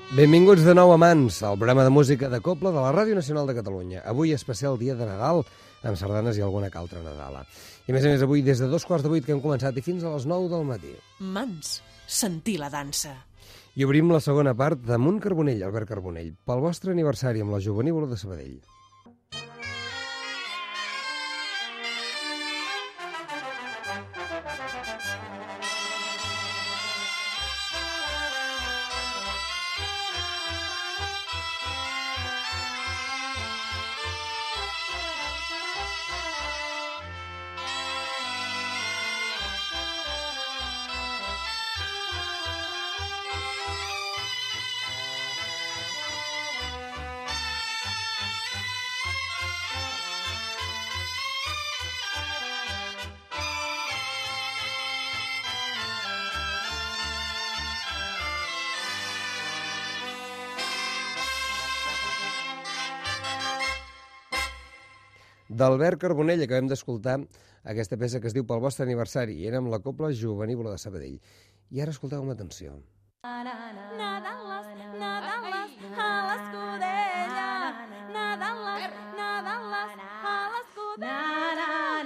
Benvinguts de nou a Mans, al programa de música de Cobla de la Ràdio Nacional de Catalunya. Avui especial dia de Nadal, amb sardanes i alguna que altra Nadala. I a més avui des de 2:15 que hem començat i fins a les 9 del matí. Mans, sentir la dansa. I obrim la segona part d'Amunt Carbonell, Albert Carbonell, pel vostre aniversari amb la Jovenívola de Sabadell. D'Albert Carbonell acabem d'escoltar aquesta peça que es diu Pel vostre aniversari i era amb la Cobla Jovenívola de Sabadell. I ara escolteu amb atenció. Nadales, Nadales, a l'escudella. Nadales, Nadales, a l'escudella.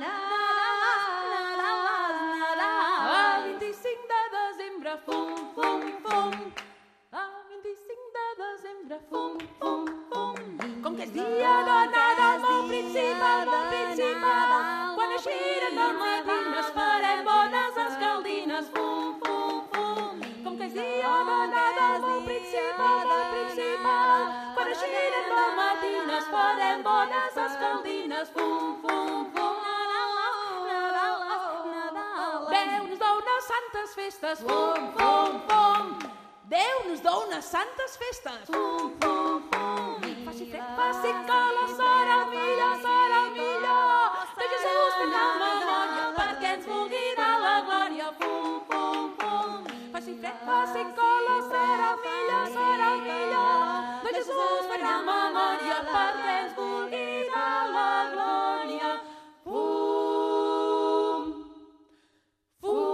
El 25 de desembre, fum, fum, fum. El 25 de desembre, fum, fum, fum. Com que és dia de Nadal, molt principal, quan eixiren al matí ens farem bones escaldines, fum, fum, fum. Com que és dia de Nadal, molt principal, quan eixiren al matí ens farem bones escaldines, fum, fum, fum. Déu nos dona santes festes, fum, fum, fum. Déu nos dona santes festes, fum, fum, fum. Faci fred, faci calor, serà millor, de Jesús fent la memòria perquè ens vulgui dar la glòria, fum, fum, fum. Faci fred, faci calor, serà millor, de Jesús fent la memòria perquè ens vulgui dar la glòria, fum, fum.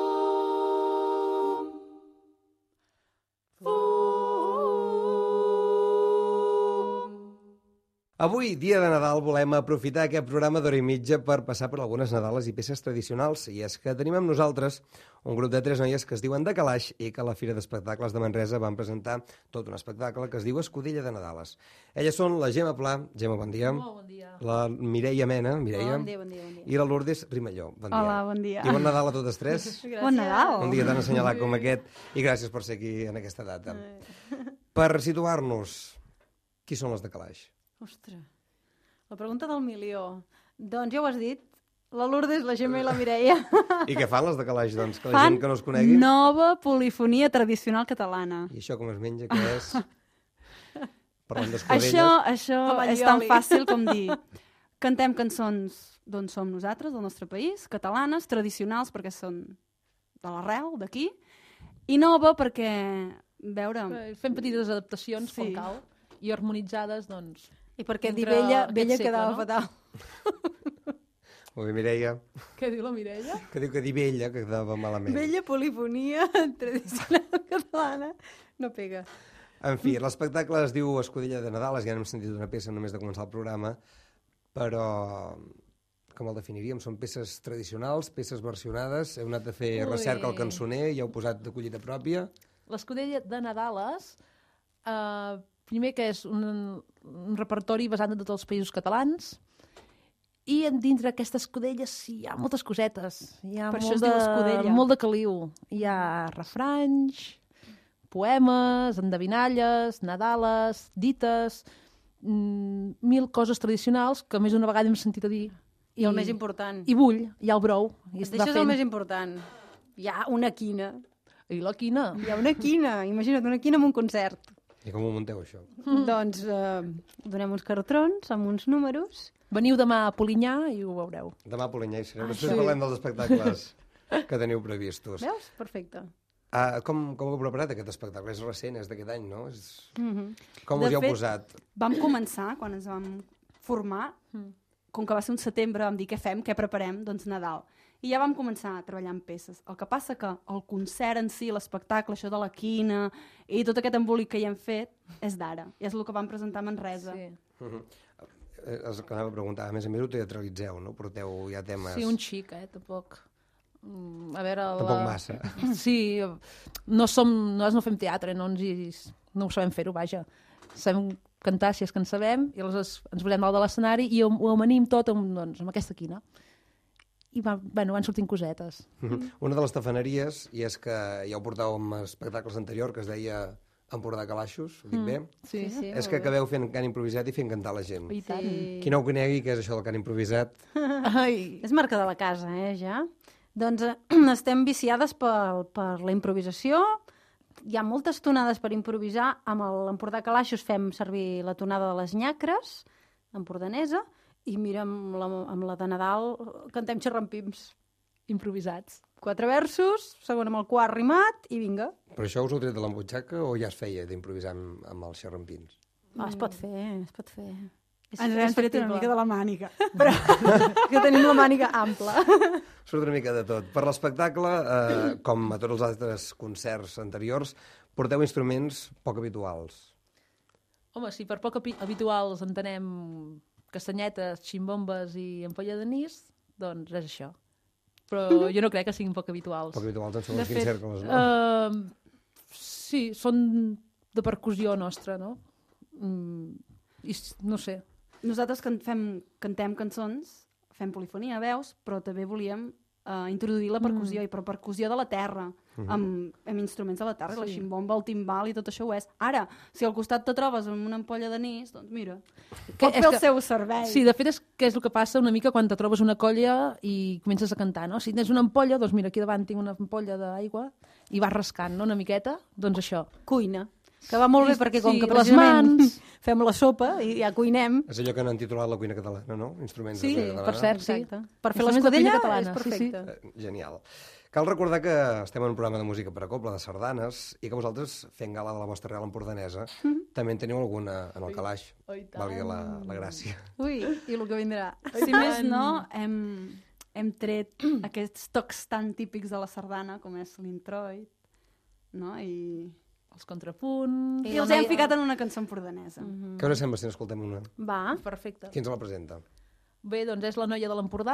Avui, dia de Nadal, volem aprofitar aquest programa d'hora i mitja per passar per algunes Nadales i peces tradicionals. I és que tenim amb nosaltres un grup de 3 noies que es diuen de Calaix i que a la Fira d'Espectacles de Manresa van presentar tot un espectacle que es diu Escudella de Nadales. Elles són la Gemma Pla. Gemma, bon dia. Molt bon dia. La Mireia Mena. Mireia. Bon dia. I la Lourdes Rimalló. Bon dia. Hola, bon dia. I bon Nadal a totes tres. Bon Nadal. Un dia tan assenyalat com aquest. I gràcies per ser aquí en aquesta data. Per situar-nos, qui són les de Calaix? Ostres, la pregunta del milió. Doncs ja ho has dit, la Lourdes, la Gemma i la Mireia. I què fan les de Calaix, doncs? Que la gent que no es conegui... Nova polifonia tradicional catalana. I això com es menja, què és? Parlant d'escudelles. Això és tan fàcil com dir cantem cançons d'on som nosaltres, del nostre país, catalanes, tradicionals, perquè són de l'arrel, d'aquí, i nova perquè, Fem petites adaptacions, Sí. com cal, i harmonitzades, doncs... i perquè dir Entre vella aquest segle, quedava no? fatal. Molt bé, Mireia, Què diu la Mireia? que diu que dir vella, que quedava malament. Vella polifonia tradicional catalana no pega. En fi, l'espectacle es diu Escudella de Nadal, ja n'hem sentit una peça només de començar el programa, però com el definiríem? Són peces tradicionals, peces versionades, heu anat a fer Ui. recerca al cançoner i heu posat de collita pròpia. L'escudella de Nadales, primer que és un repertori basat en tots els països catalans, i dintre d'aquesta escudella sí, hi ha moltes cosetes. Hi ha Per això es diu escudella. molt de caliu. Hi ha refranys, poemes, endevinalles, nadales, dites, 1000 coses tradicionals que més d'una vegada hem sentit a dir. I el més important. I bull, hi ha el brou. I Es deixes el més important. Hi ha una quina. I la quina. Hi ha una quina. Imagina't, una quina amb un concert. I com ho munteu, això? Doncs donem uns cartrons amb uns números. Veniu demà a Polinyà i ho veureu. Demà a Polinyà hi sereu. Després parlem dels espectacles que teniu previstos. Veus? Perfecte. Com heu preparat aquest espectacle? És recent, és d'aquest any, no? Mhm. Com De us hi heu fet, posat? Vam començar, quan ens vam formar, com que va ser un setembre, vam dir què fem, què preparem? Doncs Nadal. i ja vam començar a treballar en peces. El que passa que el concert en si, l'espectacle, això de la quina i tot aquest embolic que hi hem fet és d'ara, i és el que vam presentar a Manresa. Sí. És el que anava a preguntar. A més, ho teatralitzeu, no? Porteu ja temes... Sí, un xic, tampoc. A veure... Tampoc massa. Sí, no fem teatre, no ho sabem fer-ho, vaja. Sabem cantar, si és que en sabem, i aleshores ens posem dalt de l'escenari i ho amanim tot amb aquesta quina. I van sortint cosetes. Una de les tafaneries, i és que ja ho portàveu en espectacles anteriors, que es deia Empordà Calaixos, ho dic bé? Sí, És que acabeu fent cant improvisat i fent cantar la gent. I tant. Qui no ho conegui, què és això del cant improvisat? Ai, És marca de la casa, ja. Doncs estem viciades per la improvisació. Hi ha moltes tonades per improvisar. Amb l'Empordà Calaixos fem servir la tonada de les nyacres, empordanesa, i mira, amb la de Nadal cantem xerrampims. improvisats. 4 versos, segon amb el quart rimat, i vinga. Però això us ho heu tret de l'embutxaca o ja es feia d'improvisar amb els xerrampins? Es pot fer, es pot fer. Ens hem tret una mica de la màniga. Però que tenim la màniga ampla. Surt una mica de tot. Per l'espectacle, com a tots els altres concerts anteriors, porteu instruments poc habituals. Home, si per poc habituals entenem castanyetes, ximbombes i ampolla d'anís, doncs és això. Però jo no crec que siguin poc habituals. Poc habituals en segons quins cercles, no? Sí, són de percussió nostra, no? I no sé. Nosaltres cantem cançons, fem polifonia, veus, però també volíem introduir la percussió, i per percussió de la terra, amb instruments de la terra, i la ximbomba, el timbal i tot això ho és. Ara, si al costat te trobes amb una ampolla d'anís, doncs mira, pot fer el seu servei. Sí, de fet és el que passa una mica quan te trobes una colla i comences a cantar, no? Si tens una ampolla, doncs mira, aquí davant tinc una ampolla d'aigua i vas rascant, no?, una miqueta, doncs això. Cuina. Que va molt bé perquè com Sí, que les precisament mans. fem la sopa i ja cuinem. És allò que n'han titulat la cuina catalana, no? Instruments Sí, de la cuina per catalana. cert, sí. Exacte. Per fer Instruments de cuina l'escudella catalana, és perfecte. Genial. Cal recordar que estem en un programa de música per a coble, de sardanes, i que vosaltres, fent gala de la vostra real empordanesa, també en teniu alguna en el calaix. Valgui la gràcia. Ui, i el que vindrà. Si més no, hem tret aquests tocs tan típics de la sardana, com és l'introit, no? I Els contrapunts... els hem ficat en una cançó empordanesa. Què us sembla si n'escoltem una? Va. Perfecte. Qui ens la presenta? Bé, doncs és la noia de l'Empordà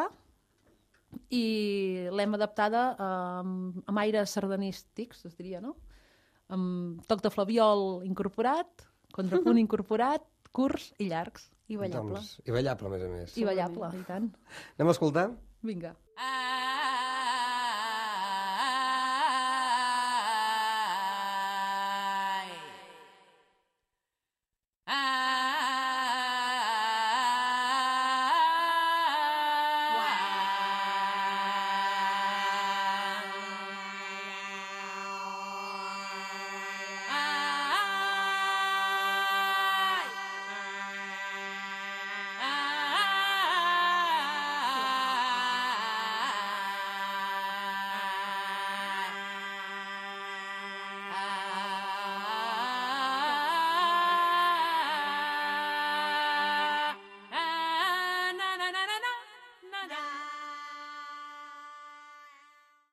i l'hem adaptada amb aires sardanístics, es diria, no? Amb toc de flabiol incorporat, contrapunt incorporat, curts i llargs. I ballable. Doncs, i ballable, a més a més. I ballable, i tant. Anem a escoltar? Vinga. Ah,